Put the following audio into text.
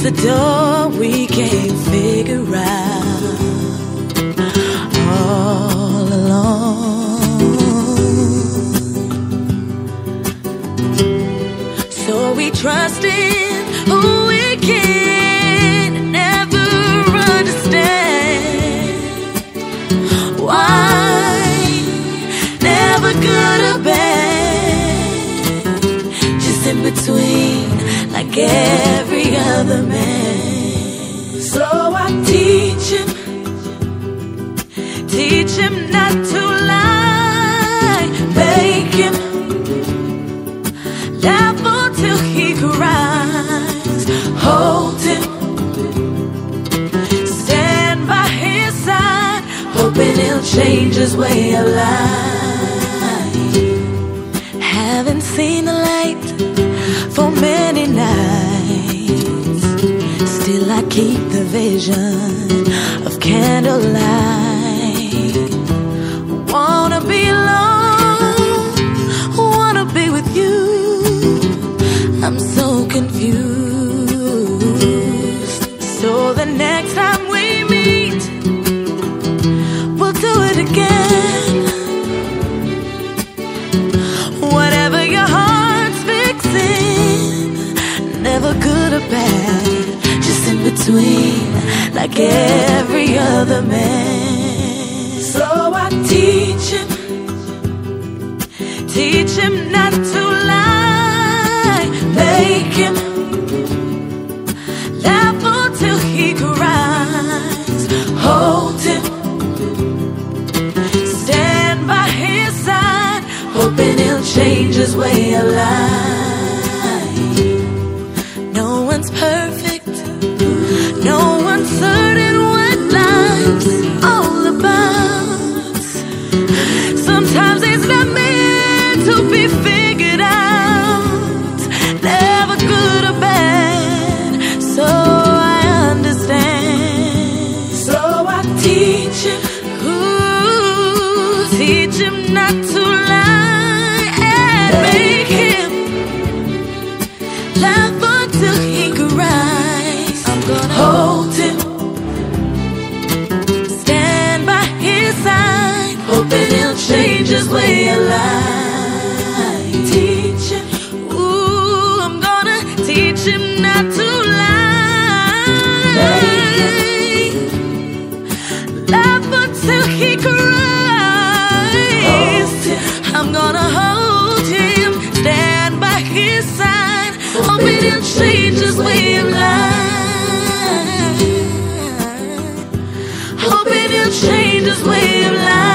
a door we can't figure out all along. So we trust in who we can never understand. Why? Never good or bad, just in between, like every other man. So I teach him not to lie, make him laugh until he cries, hold him, stand by his side, hoping he'll change his way of life. Haven't seen the light for many nights, still I keep the vision of candlelight. Wanna be alone, wanna be with you. I'm so confused. So the next time we meet, we'll do it again. Whatever your heart's fixing, never good or bad, just in between, like every other man. So I teach him not to lie, make him laugh until he cries, hold him, stand by his side, hoping he'll change his way of life. No one's perfect, no one's certain what life's all about. Sometimes it's not meant to be figured out, never good or bad, so I understand. So I teach him not to lie, and make him laugh until he cries. I'm gonna hold him, stand by his side, hoping he'll change his way of life. Teach him, ooh, I'm gonna teach him not to lie, laugh until he cries. I'm gonna hold him, stand by his side, hoping he'll change his way of life, hoping he'll change his way of life.